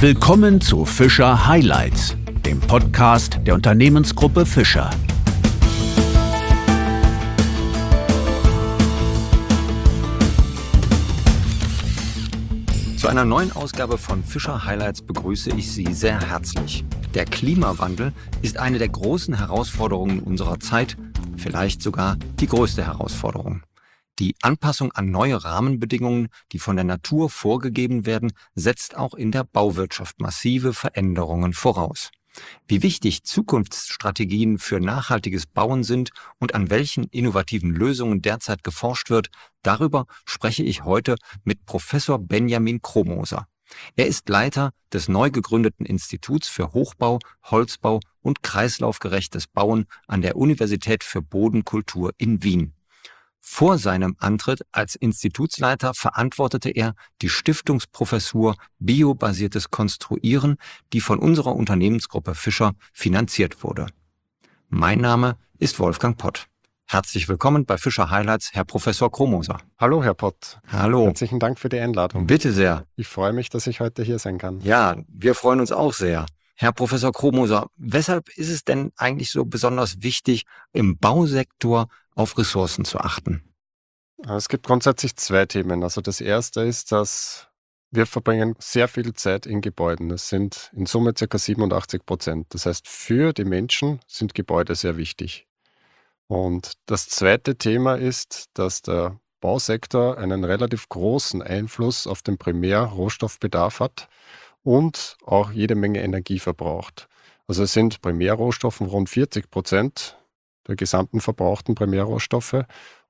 Willkommen zu Fischer Highlights, dem Podcast der Unternehmensgruppe Fischer. Zu einer neuen Ausgabe von Fischer Highlights begrüße ich Sie sehr herzlich. Der Klimawandel ist eine der großen Herausforderungen unserer Zeit, vielleicht sogar die größte Herausforderung. Die Anpassung an neue Rahmenbedingungen, die von der Natur vorgegeben werden, setzt auch in der Bauwirtschaft massive Veränderungen voraus. Wie wichtig Zukunftsstrategien für nachhaltiges Bauen sind und an welchen innovativen Lösungen derzeit geforscht wird, darüber spreche ich heute mit Professor Benjamin Kromoser. Er ist Leiter des neu gegründeten Instituts für Hochbau, Holzbau und kreislaufgerechtes Bauen an der Universität für Bodenkultur in Wien. Vor seinem Antritt als Institutsleiter verantwortete er die Stiftungsprofessur Biobasiertes Konstruieren, die von unserer Unternehmensgruppe Fischer finanziert wurde. Mein Name ist Wolfgang Pott. Herzlich willkommen bei Fischer Highlights, Herr Professor Kromoser. Hallo, Herr Pott. Hallo. Herzlichen Dank für die Einladung. Bitte sehr. Ich freue mich, dass ich heute hier sein kann. Ja, wir freuen uns auch sehr. Herr Professor Kromoser, weshalb ist es denn eigentlich so besonders wichtig, im Bausektor auf Ressourcen zu achten? Es gibt grundsätzlich zwei Themen. Also das erste ist, dass wir verbringen sehr viel Zeit in Gebäuden. Es sind in Summe ca. 87%. Das heißt, für die Menschen sind Gebäude sehr wichtig. Und das zweite Thema ist, dass der Bausektor einen relativ großen Einfluss auf den Primärrohstoffbedarf hat und auch jede Menge Energie verbraucht. Also es sind Primärrohstoffe rund 40% der gesamten verbrauchten Primärrohstoffe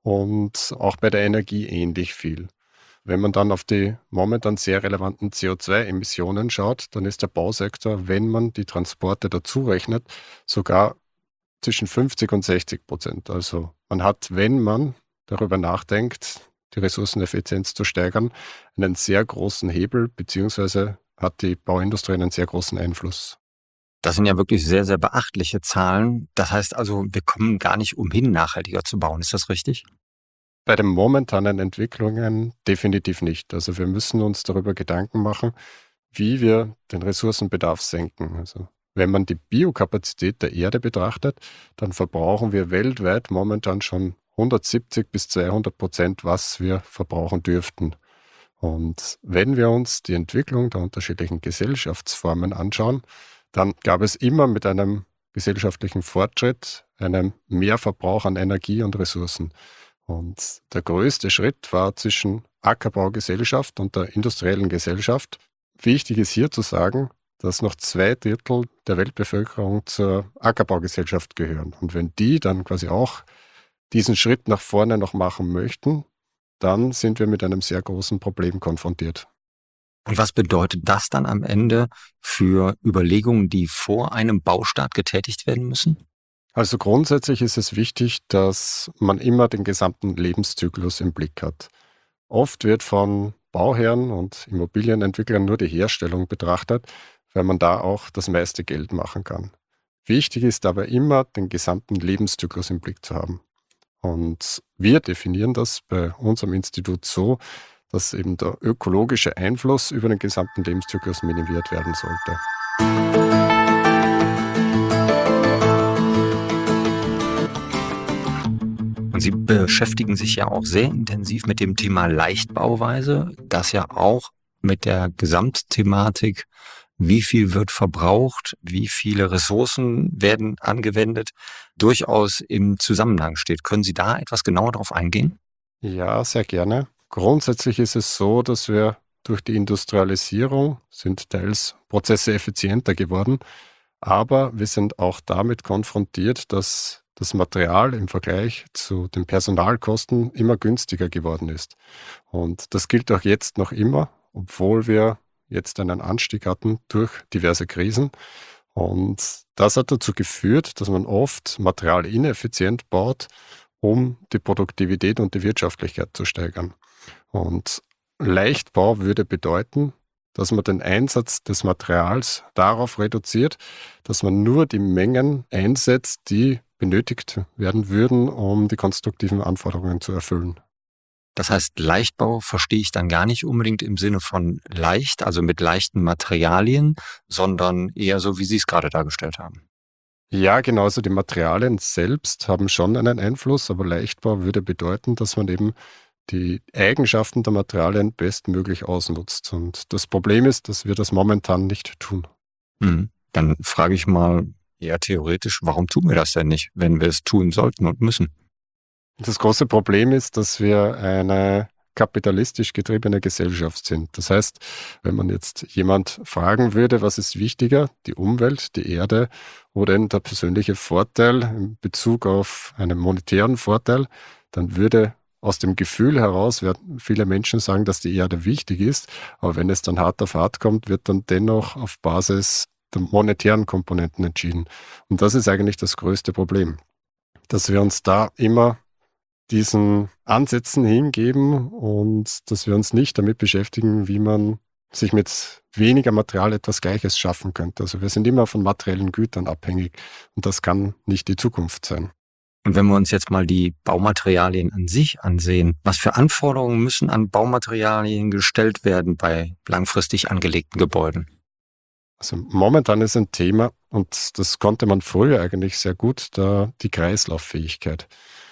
und auch bei der Energie ähnlich viel. Wenn man dann auf die momentan sehr relevanten CO2-Emissionen schaut, dann ist der Bausektor, wenn man die Transporte dazu rechnet, sogar zwischen 50 und 60%. Also man hat, wenn man darüber nachdenkt, die Ressourceneffizienz zu steigern, einen sehr großen Hebel, beziehungsweise hat die Bauindustrie einen sehr großen Einfluss. Das sind ja wirklich sehr, sehr beachtliche Zahlen. Das heißt also, wir kommen gar nicht umhin, nachhaltiger zu bauen. Ist das richtig? Bei den momentanen Entwicklungen definitiv nicht. Also wir müssen uns darüber Gedanken machen, wie wir den Ressourcenbedarf senken. Also wenn man die Biokapazität der Erde betrachtet, dann verbrauchen wir weltweit momentan schon 170 bis 200%, was wir verbrauchen dürften. Und wenn wir uns die Entwicklung der unterschiedlichen Gesellschaftsformen anschauen, dann gab es immer mit einem gesellschaftlichen Fortschritt einen Mehrverbrauch an Energie und Ressourcen. Und der größte Schritt war zwischen Ackerbaugesellschaft und der industriellen Gesellschaft. Wichtig ist hier zu sagen, dass noch 2/3 der Weltbevölkerung zur Ackerbaugesellschaft gehören. Und wenn die dann quasi auch diesen Schritt nach vorne noch machen möchten, dann sind wir mit einem sehr großen Problem konfrontiert. Und was bedeutet das dann am Ende für Überlegungen, die vor einem Baustart getätigt werden müssen? Also grundsätzlich ist es wichtig, dass man immer den gesamten Lebenszyklus im Blick hat. Oft wird von Bauherren und Immobilienentwicklern nur die Herstellung betrachtet, weil man da auch das meiste Geld machen kann. Wichtig ist aber immer, den gesamten Lebenszyklus im Blick zu haben. Und wir definieren das bei unserem Institut so, dass eben der ökologische Einfluss über den gesamten Lebenszyklus minimiert werden sollte. Und Sie beschäftigen sich ja auch sehr intensiv mit dem Thema Leichtbauweise, das ja auch mit der Gesamtthematik, wie viel wird verbraucht, wie viele Ressourcen werden angewendet, durchaus im Zusammenhang steht. Können Sie da etwas genauer darauf eingehen? Ja, sehr gerne. Grundsätzlich ist es so, dass wir durch die Industrialisierung sind teils Prozesse effizienter geworden, aber wir sind auch damit konfrontiert, dass das Material im Vergleich zu den Personalkosten immer günstiger geworden ist. Und das gilt auch jetzt noch immer, obwohl wir jetzt einen Anstieg hatten durch diverse Krisen. Und das hat dazu geführt, dass man oft Material ineffizient baut, um die Produktivität und die Wirtschaftlichkeit zu steigern. Und Leichtbau würde bedeuten, dass man den Einsatz des Materials darauf reduziert, dass man nur die Mengen einsetzt, die benötigt werden würden, um die konstruktiven Anforderungen zu erfüllen. Das heißt, Leichtbau verstehe ich dann gar nicht unbedingt im Sinne von leicht, also mit leichten Materialien, sondern eher so, wie Sie es gerade dargestellt haben. Ja, genau, also die Materialien selbst haben schon einen Einfluss, aber Leichtbau würde bedeuten, dass man eben die Eigenschaften der Materialien bestmöglich ausnutzt. Und das Problem ist, dass wir das momentan nicht tun. Dann frage ich mal eher theoretisch, warum tun wir das denn nicht, wenn wir es tun sollten und müssen? Das große Problem ist, dass wir eine kapitalistisch getriebene Gesellschaft sind. Das heißt, wenn man jetzt jemand fragen würde, was ist wichtiger, die Umwelt, die Erde oder eben der persönliche Vorteil in Bezug auf einen monetären Vorteil, dann würde aus dem Gefühl heraus werden viele Menschen sagen, dass die Erde wichtig ist, aber wenn es dann hart auf hart kommt, wird dann dennoch auf Basis der monetären Komponenten entschieden. Und das ist eigentlich das größte Problem, dass wir uns da immer diesen Ansätzen hingeben und dass wir uns nicht damit beschäftigen, wie man sich mit weniger Material etwas Gleiches schaffen könnte. Also wir sind immer von materiellen Gütern abhängig und das kann nicht die Zukunft sein. Und wenn wir uns jetzt mal die Baumaterialien an sich ansehen, was für Anforderungen müssen an Baumaterialien gestellt werden bei langfristig angelegten Gebäuden? Also momentan ist ein Thema, und das konnte man früher eigentlich sehr gut, da die Kreislauffähigkeit.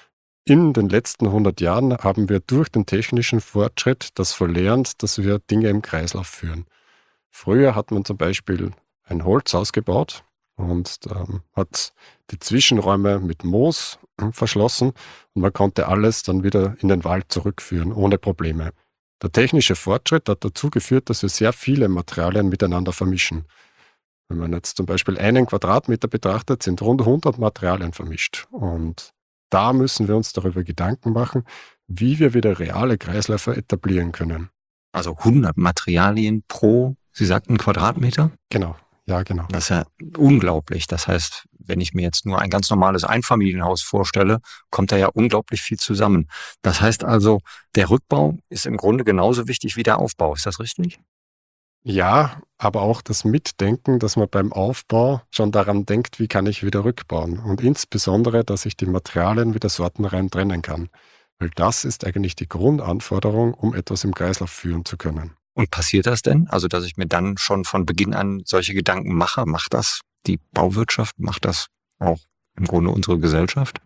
In den letzten 100 Jahren haben wir durch den technischen Fortschritt das verlernt, dass wir Dinge im Kreislauf führen. Früher hat man zum Beispiel ein Holzhaus gebaut und hat die Zwischenräume mit Moos verschlossen und man konnte alles dann wieder in den Wald zurückführen, ohne Probleme. Der technische Fortschritt hat dazu geführt, dass wir sehr viele Materialien miteinander vermischen. Wenn man jetzt zum Beispiel einen Quadratmeter betrachtet, sind rund 100 Materialien vermischt. Und da müssen wir uns darüber Gedanken machen, wie wir wieder reale Kreisläufe etablieren können. Also 100 Materialien pro, Sie sagten Quadratmeter? Genau, ja genau. Das ist ja unglaublich. Das heißt, wenn ich mir jetzt nur ein ganz normales Einfamilienhaus vorstelle, kommt da ja unglaublich viel zusammen. Das heißt also, der Rückbau ist im Grunde genauso wichtig wie der Aufbau. Ist das richtig? Ja, aber auch das Mitdenken, dass man beim Aufbau schon daran denkt, wie kann ich wieder rückbauen. Und insbesondere, dass ich die Materialien wieder sortenrein trennen kann. Weil das ist eigentlich die Grundanforderung, um etwas im Kreislauf führen zu können. Und passiert das denn? Also, dass ich mir dann schon von Beginn an solche Gedanken mache? Macht das die Bauwirtschaft? Macht das auch im Grunde unsere Gesellschaft?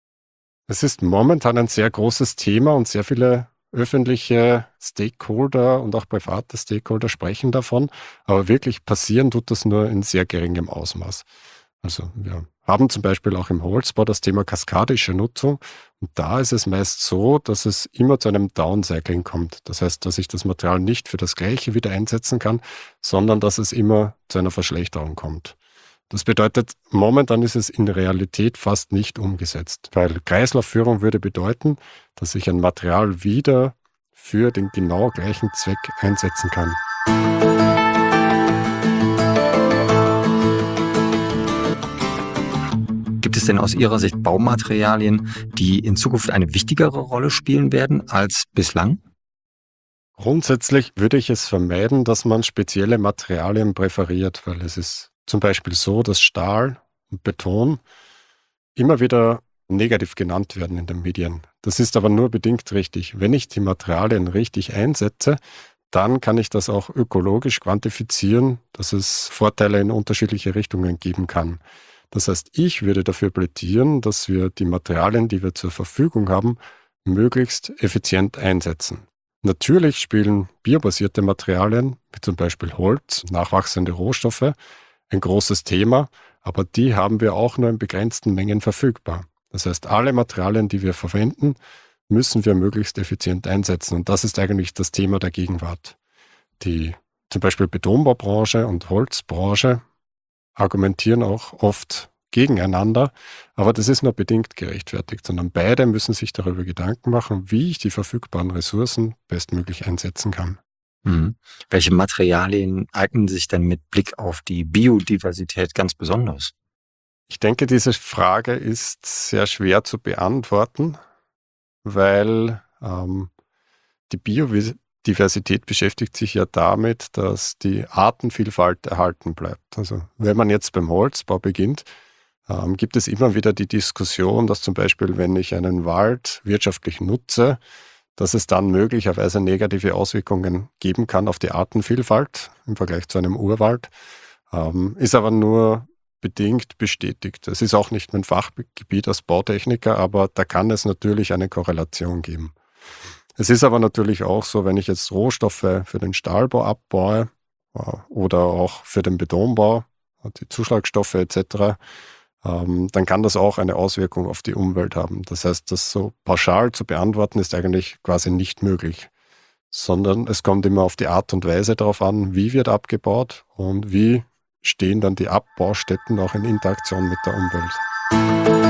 Es ist momentan ein sehr großes Thema und sehr viele öffentliche Stakeholder und auch private Stakeholder sprechen davon, aber wirklich passieren tut das nur in sehr geringem Ausmaß. Also wir haben zum Beispiel auch im Holzbau das Thema kaskadische Nutzung und da ist es meist so, dass es immer zu einem Downcycling kommt. Das heißt, dass ich das Material nicht für das Gleiche wieder einsetzen kann, sondern dass es immer zu einer Verschlechterung kommt. Das bedeutet, momentan ist es in der Realität fast nicht umgesetzt, weil Kreislaufführung würde bedeuten, dass ich ein Material wieder für den genau gleichen Zweck einsetzen kann. Gibt es denn aus Ihrer Sicht Baumaterialien, die in Zukunft eine wichtigere Rolle spielen werden als bislang? Grundsätzlich würde ich es vermeiden, dass man spezielle Materialien präferiert, weil es ist zum Beispiel so, dass Stahl und Beton immer wieder negativ genannt werden in den Medien. Das ist aber nur bedingt richtig. Wenn ich die Materialien richtig einsetze, dann kann ich das auch ökologisch quantifizieren, dass es Vorteile in unterschiedliche Richtungen geben kann. Das heißt, ich würde dafür plädieren, dass wir die Materialien, die wir zur Verfügung haben, möglichst effizient einsetzen. Natürlich spielen biobasierte Materialien, wie zum Beispiel Holz, nachwachsende Rohstoffe, ein großes Thema, aber die haben wir auch nur in begrenzten Mengen verfügbar. Das heißt, alle Materialien, die wir verwenden, müssen wir möglichst effizient einsetzen. Und das ist eigentlich das Thema der Gegenwart. Die zum Beispiel Betonbaubranche und Holzbranche argumentieren auch oft gegeneinander, aber das ist nur bedingt gerechtfertigt, sondern beide müssen sich darüber Gedanken machen, wie ich die verfügbaren Ressourcen bestmöglich einsetzen kann. Welche Materialien eignen sich denn mit Blick auf die Biodiversität ganz besonders? Ich denke, diese Frage ist sehr schwer zu beantworten, weil die Biodiversität beschäftigt sich ja damit, dass die Artenvielfalt erhalten bleibt. Also wenn man jetzt beim Holzbau beginnt, gibt es immer wieder die Diskussion, dass zum Beispiel, wenn ich einen Wald wirtschaftlich nutze, dass es dann möglicherweise negative Auswirkungen geben kann auf die Artenvielfalt im Vergleich zu einem Urwald, ist aber nur bedingt bestätigt. Es ist auch nicht mein Fachgebiet als Bautechniker, aber da kann es natürlich eine Korrelation geben. Es ist aber natürlich auch so, wenn ich jetzt Rohstoffe für den Stahlbau abbaue oder auch für den Betonbau, die Zuschlagstoffe etc., dann kann das auch eine Auswirkung auf die Umwelt haben. Das heißt, das so pauschal zu beantworten, ist eigentlich quasi nicht möglich, sondern es kommt immer auf die Art und Weise darauf an, wie wird abgebaut und wie stehen dann die Abbaustätten auch in Interaktion mit der Umwelt.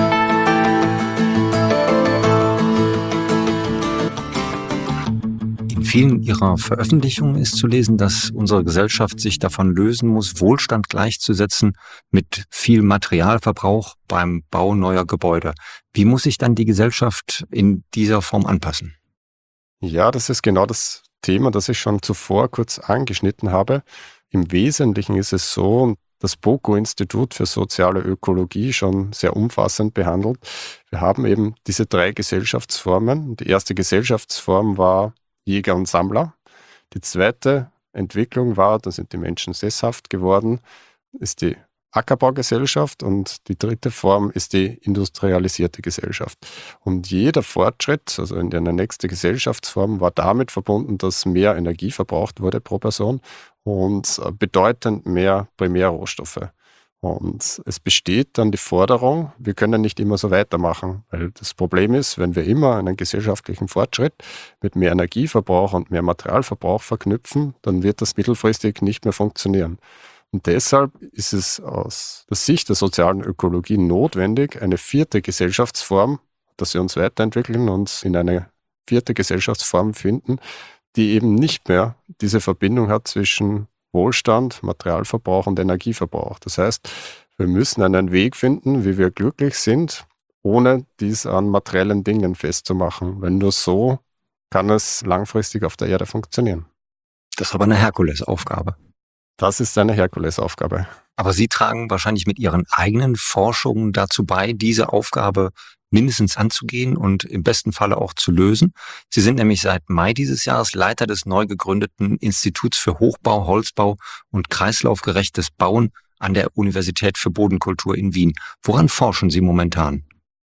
In vielen Ihrer Veröffentlichungen ist zu lesen, dass unsere Gesellschaft sich davon lösen muss, Wohlstand gleichzusetzen mit viel Materialverbrauch beim Bau neuer Gebäude. Wie muss sich dann die Gesellschaft in dieser Form anpassen? Ja, das ist genau das Thema, das ich schon zuvor kurz angeschnitten habe. Im Wesentlichen ist es so, das BOKU-Institut für soziale Ökologie schon sehr umfassend behandelt. Wir haben eben diese 3 Gesellschaftsformen. Die erste Gesellschaftsform war Jäger und Sammler. Die zweite Entwicklung war, da sind die Menschen sesshaft geworden, ist die Ackerbaugesellschaft, und die dritte Form ist die industrialisierte Gesellschaft. Und jeder Fortschritt, also in der nächste Gesellschaftsform, war damit verbunden, dass mehr Energie verbraucht wurde pro Person und bedeutend mehr Primärrohstoffe. Und es besteht dann die Forderung, wir können nicht immer so weitermachen, weil das Problem ist, wenn wir immer einen gesellschaftlichen Fortschritt mit mehr Energieverbrauch und mehr Materialverbrauch verknüpfen, dann wird das mittelfristig nicht mehr funktionieren. Und deshalb ist es aus der Sicht der sozialen Ökologie notwendig, eine 4. Gesellschaftsform, dass wir uns weiterentwickeln und in eine 4. Gesellschaftsform finden, die eben nicht mehr diese Verbindung hat zwischen Wohlstand, Materialverbrauch und Energieverbrauch. Das heißt, wir müssen einen Weg finden, wie wir glücklich sind, ohne dies an materiellen Dingen festzumachen. Weil nur so kann es langfristig auf der Erde funktionieren. Das ist aber eine Herkulesaufgabe. Das ist eine Herkulesaufgabe. Aber Sie tragen wahrscheinlich mit Ihren eigenen Forschungen dazu bei, diese Aufgabe mindestens anzugehen und im besten Falle auch zu lösen. Sie sind nämlich seit Mai dieses Jahres Leiter des neu gegründeten Instituts für Hochbau, Holzbau und kreislaufgerechtes Bauen an der Universität für Bodenkultur in Wien. Woran forschen Sie momentan?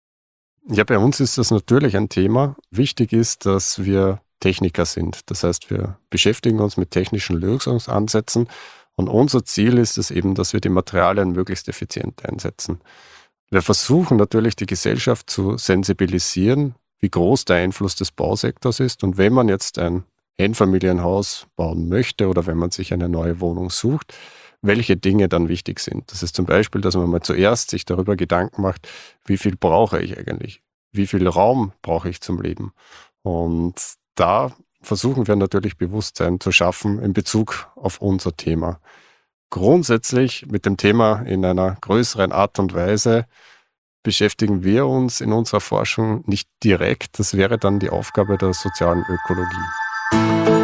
Ja, bei uns ist das natürlich ein Thema. Wichtig ist, dass wir Techniker sind. Das heißt, wir beschäftigen uns mit technischen Lösungsansätzen. Und unser Ziel ist es eben, dass wir die Materialien möglichst effizient einsetzen. Wir versuchen natürlich, die Gesellschaft zu sensibilisieren, wie groß der Einfluss des Bausektors ist. Und wenn man jetzt ein Einfamilienhaus bauen möchte oder wenn man sich eine neue Wohnung sucht, welche Dinge dann wichtig sind. Das ist zum Beispiel, dass man mal zuerst sich darüber Gedanken macht, wie viel brauche ich eigentlich? Wie viel Raum brauche ich zum Leben? Und da versuchen wir natürlich Bewusstsein zu schaffen in Bezug auf unser Thema. Grundsätzlich mit dem Thema in einer größeren Art und Weise beschäftigen wir uns in unserer Forschung nicht direkt. Das wäre dann die Aufgabe der sozialen Ökologie.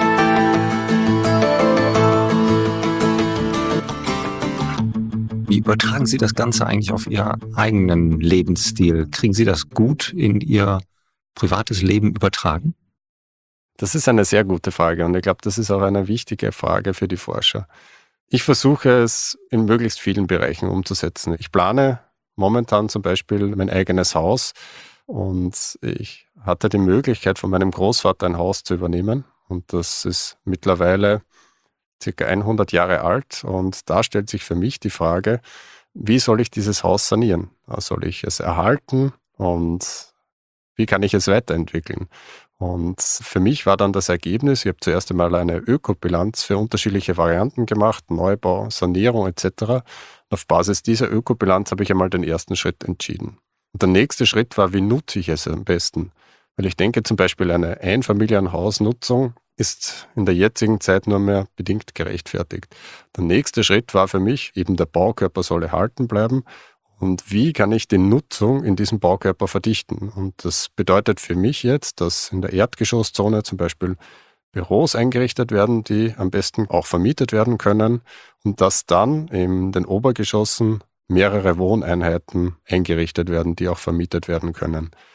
Wie übertragen Sie das Ganze eigentlich auf Ihren eigenen Lebensstil? Kriegen Sie das gut in Ihr privates Leben übertragen? Das ist eine sehr gute Frage und ich glaube, das ist auch eine wichtige Frage für die Forscher. Ich versuche es in möglichst vielen Bereichen umzusetzen. Ich plane momentan zum Beispiel mein eigenes Haus und ich hatte die Möglichkeit, von meinem Großvater ein Haus zu übernehmen und das ist mittlerweile ca. 100 Jahre alt und da stellt sich für mich die Frage, wie soll ich dieses Haus sanieren? Soll ich es erhalten und wie kann ich es weiterentwickeln? Und für mich war dann das Ergebnis, ich habe zuerst einmal eine Ökobilanz für unterschiedliche Varianten gemacht, Neubau, Sanierung etc. Und auf Basis dieser Ökobilanz habe ich einmal den ersten Schritt entschieden. Und der nächste Schritt war, wie nutze ich es am besten? Weil ich denke zum Beispiel, eine Einfamilienhausnutzung ist in der jetzigen Zeit nur mehr bedingt gerechtfertigt. Der nächste Schritt war für mich, eben der Baukörper soll erhalten bleiben. Und wie kann ich die Nutzung in diesem Baukörper verdichten? Und das bedeutet für mich jetzt, dass in der Erdgeschosszone zum Beispiel Büros eingerichtet werden, die am besten auch vermietet werden können und dass dann in den Obergeschossen mehrere Wohneinheiten eingerichtet werden, die auch vermietet werden können.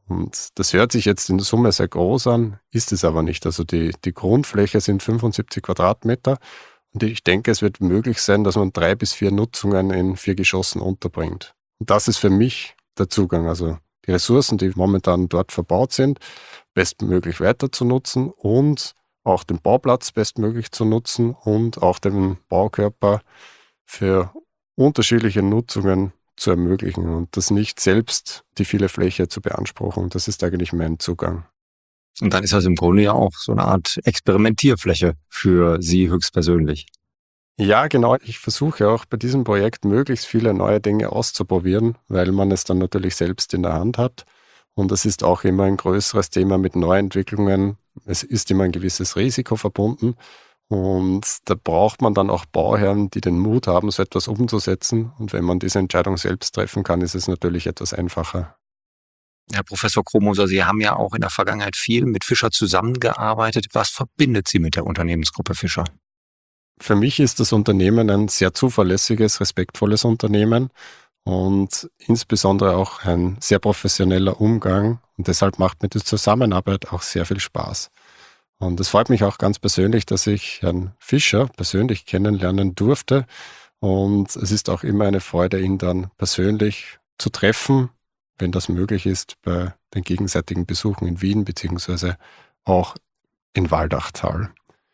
Und das hört sich jetzt in der Summe sehr groß an, ist es aber nicht. Also die Grundfläche sind 75 Quadratmeter und ich denke, es wird möglich sein, dass man 3 bis 4 Nutzungen in 4 Geschossen unterbringt. Und das ist für mich der Zugang. Also die Ressourcen, die momentan dort verbaut sind, bestmöglich weiter zu nutzen und auch den Bauplatz bestmöglich zu nutzen und auch den Baukörper für unterschiedliche Nutzungen zu ermöglichen und das nicht selbst die viele Fläche zu beanspruchen. Das ist eigentlich mein Zugang. Und dann ist das im Grunde ja auch so eine Art Experimentierfläche für Sie höchstpersönlich. Ja, genau. Ich versuche auch bei diesem Projekt möglichst viele neue Dinge auszuprobieren, weil man es dann natürlich selbst in der Hand hat. Und es ist auch immer ein größeres Thema mit Neuentwicklungen. Es ist immer ein gewisses Risiko verbunden. Und da braucht man dann auch Bauherren, die den Mut haben, so etwas umzusetzen. Und wenn man diese Entscheidung selbst treffen kann, ist es natürlich etwas einfacher. Herr Professor Kromoser, Sie haben ja auch in der Vergangenheit viel mit Fischer zusammengearbeitet. Was verbindet Sie mit der Unternehmensgruppe Fischer? Für mich ist das Unternehmen ein sehr zuverlässiges, respektvolles Unternehmen und insbesondere auch ein sehr professioneller Umgang. Und deshalb macht mir die Zusammenarbeit auch sehr viel Spaß. Und es freut mich auch ganz persönlich, dass ich Herrn Fischer persönlich kennenlernen durfte. Und es ist auch immer eine Freude, ihn dann persönlich zu treffen, wenn das möglich ist, bei den gegenseitigen Besuchen in Wien beziehungsweise auch in Waldachtal.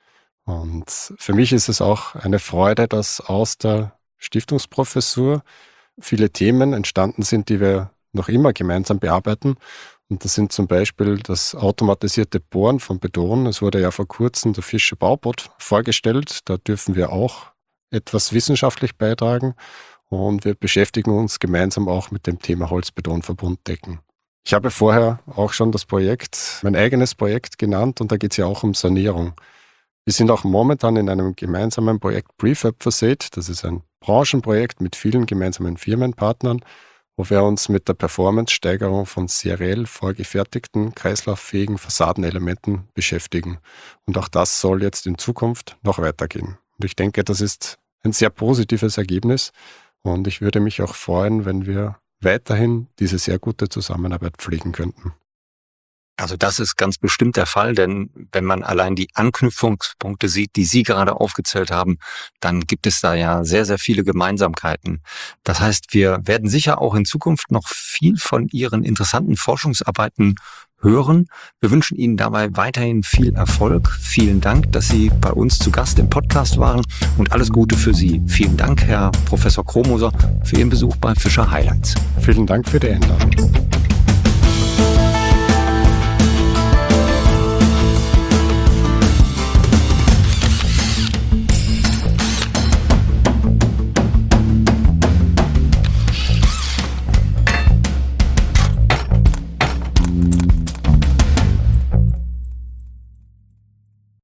Und für mich ist es auch eine Freude, dass aus der Stiftungsprofessur viele Themen entstanden sind, die wir noch immer gemeinsam bearbeiten. Und das sind zum Beispiel das automatisierte Bohren von Beton. Es wurde ja vor kurzem der Fischer Baubot vorgestellt. Da dürfen wir auch etwas wissenschaftlich beitragen. Und wir beschäftigen uns gemeinsam auch mit dem Thema Holzbetonverbunddecken. Ich habe vorher auch schon das Projekt, mein eigenes Projekt genannt, und da geht es ja auch um Sanierung. Wir sind auch momentan in einem gemeinsamen Projekt Prefab Facade. Das ist ein Branchenprojekt mit vielen gemeinsamen Firmenpartnern, wo wir uns mit der Performance-Steigerung von seriell vorgefertigten, kreislauffähigen Fassadenelementen beschäftigen. Und auch das soll jetzt in Zukunft noch weitergehen. Und ich denke, das ist ein sehr positives Ergebnis. Und ich würde mich auch freuen, wenn wir weiterhin diese sehr gute Zusammenarbeit pflegen könnten. Also das ist ganz bestimmt der Fall, denn wenn man allein die Anknüpfungspunkte sieht, die Sie gerade aufgezählt haben, dann gibt es da ja sehr, sehr viele Gemeinsamkeiten. Das heißt, wir werden sicher auch in Zukunft noch viel von Ihren interessanten Forschungsarbeiten hören. Wir wünschen Ihnen dabei weiterhin viel Erfolg. Vielen Dank, dass Sie bei uns zu Gast im Podcast waren und alles Gute für Sie. Vielen Dank, Herr Professor Kromoser, für Ihren Besuch bei Fischer Highlights. Vielen Dank für die Einladung.